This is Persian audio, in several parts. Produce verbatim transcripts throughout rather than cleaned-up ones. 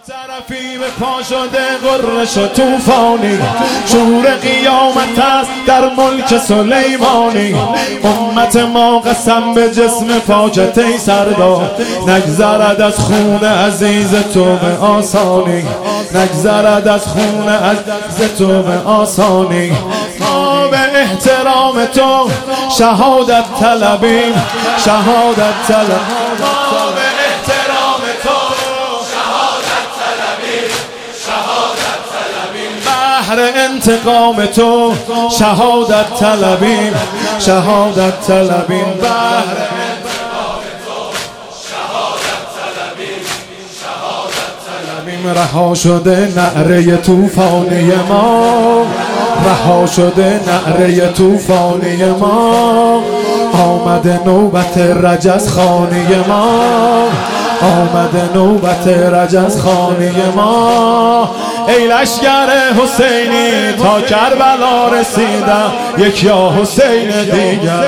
طرفی به پا شده غرش و توفانی، شور قیامت است در ملک سلیمانی. امت ما قسم به جسم پاکت ای سردار، نگذرد از خون عزیز تو به آسانی، نگذرد از خون عزیز تو به آسانی. ما به احترام تو شهادت طلبیم، شهادت طلبیم. ما به احترام تو شهادت طلبیم، شهادت طلبیم. بهر انتقام تو شهادت طلبیم، شهادت طلبیم. بهر انتقام تو شهادت طلبیم، شهادت طلبیم. رها شده نعره طوفانی ما، رها شده نعره طوفانی ما. آمده نوبت رجز خانی ما، آمده نوبت رجز خانی ما. ای لشکر حسینی تا کربلا رسیدم، یک یا حسین دیگر.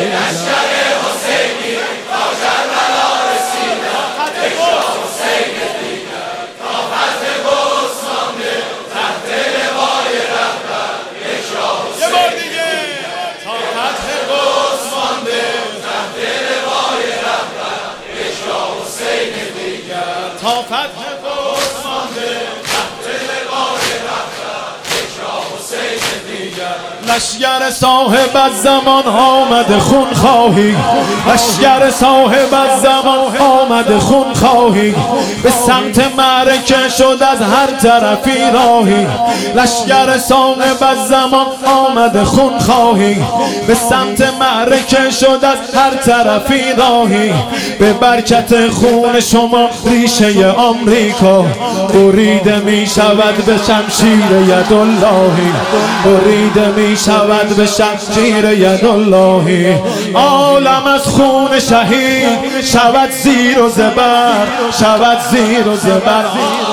تا فتح قدس مانده تحت لوای رهبر، یک را حسین دیگر. لشکر صاحب الزمان آمد خون خواهی، لشکر صاحب الزمان آمد خون خواهی. به سمت معرکه شد از هر طرفی راهی، لشکر صاحب الزمان آمد خون خواهی. به سمت معرکه شد از هر طرفی راهی. به برکت خون شما ریشه آمریکا بریده می شود به شمشیر یداللهی، بریده می شود به شمشیر یداللهی. عالم از خون شهید شود زیر و زبر، شود زیر و زبر.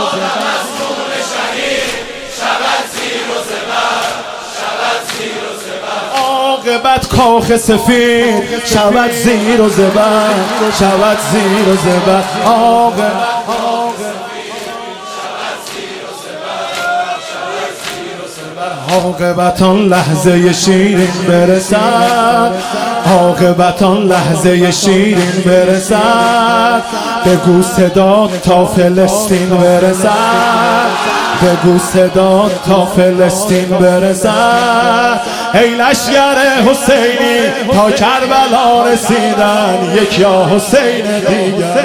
عاقبت کاخ سفید شود زیر و زبر، شود زیر و زبر. عاقبت عاقبت آن لحظه شیرین برسد، عاقبت آن لحظه شیرین برسد. بگو صدا تا فلسطین برسد، بگو صدا تا فلسطین برسد. ای لشکر حسینی تا کربلا رسیدن، یک یا حسین دیگر.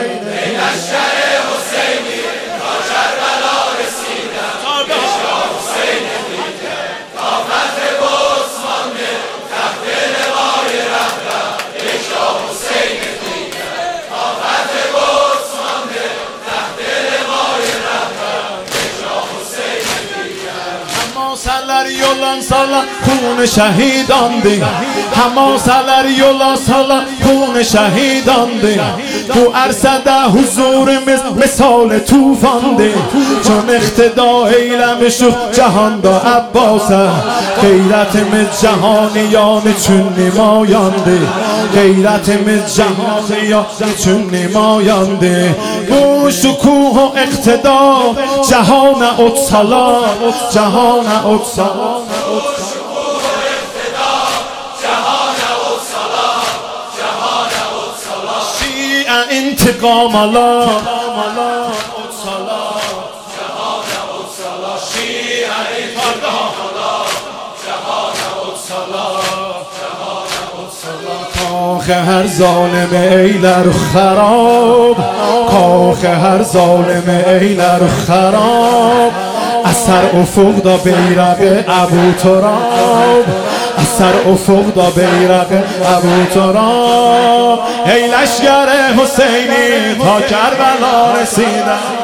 Sərlər yolan salan xun şəhidandır, Həma sərlər yola salan xun şəhidandır. Bu ərsədə huzurimiz misal tufandır. Çون iqtida eyləmişik cahanda Əbbasa, Qeyrətimiz cahaniyan üçün nimoyandır, Qeyrətimiz cahaniyan üçün nimoyandır. Bu şukuh و اقتدار جهان اتسالار، جهان اتسالار. شیعه انتقام الله، کاخ هر ظالم ایلر خراب، کاخ هر ظالم ایلر خراب. اثر افق دا بیرق ابو تراب، اثر افق دا بیرق ابو تراب. ای لشکر حسینی تا کربلا رسیدن.